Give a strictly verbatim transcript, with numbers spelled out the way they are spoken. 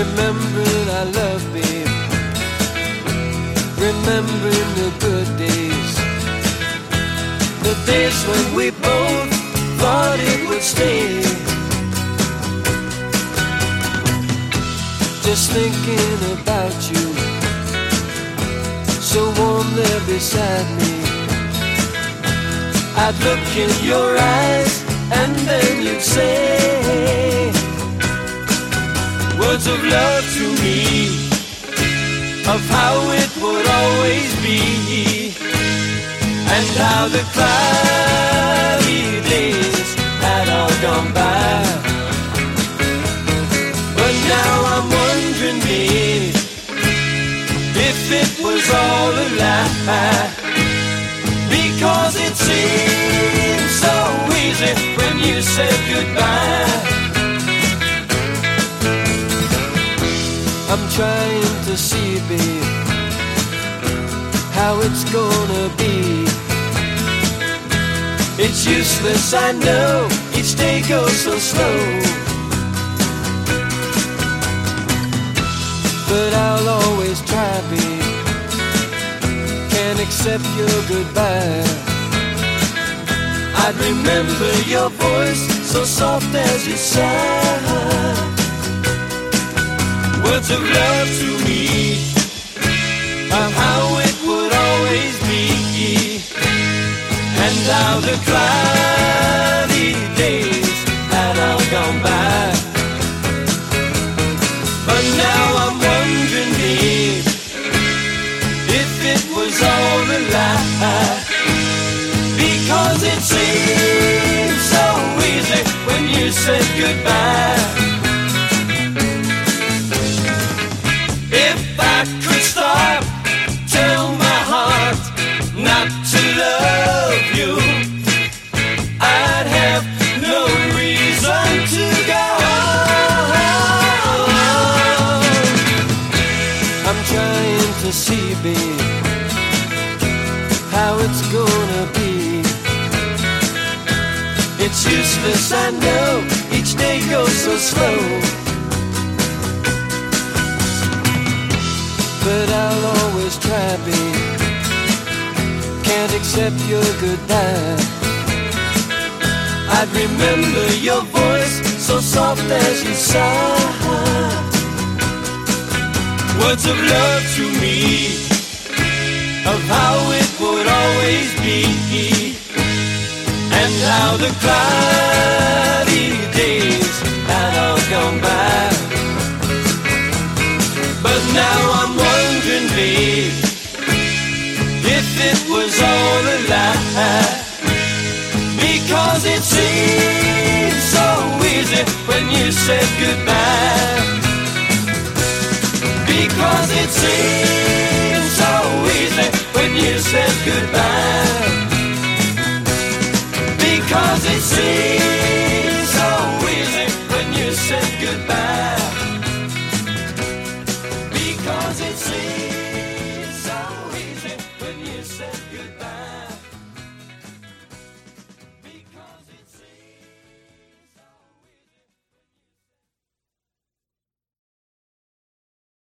remembering our love, babe, remembering the good days, the days when we both thought it would stay. Just thinking about you, so warm there beside me. I'd look in your eyes and then you'd say words of love to me, of how it would always be, and how the cloudy days had all gone by. But now I'm wondering, babe, if it was all a lie, because it seemed so easy when you said goodbye. I'm trying to see, babe, how it's gonna be. It's useless, I know, each day goes so slow, but I'll always try, babe, can't accept your goodbye. I'd remember your voice, so soft as you sigh, words of love to me, of how it would always be, and how the cloudy days had all gone by. But now I'm wondering, babe, if it was all a lie, because it seemed so easy when you said goodbye. If I could stop, tell my heart not to love you, I'd have no reason to go on. I'm trying to see, babe, how it's gonna be. It's useless, I know, each day goes so slow, but I'll always try, babe, can't accept your goodbye. I'd remember your voice, so soft as you sigh, words of love to me, of how it would always be, and how the cloudy days had all gone by. But now I'm wondering, babe, if it was all a lie, because it seemed so easy when you said goodbye, because it seemed so easy when you said goodbye, because it seemed so easy when you said goodbye, because it seemed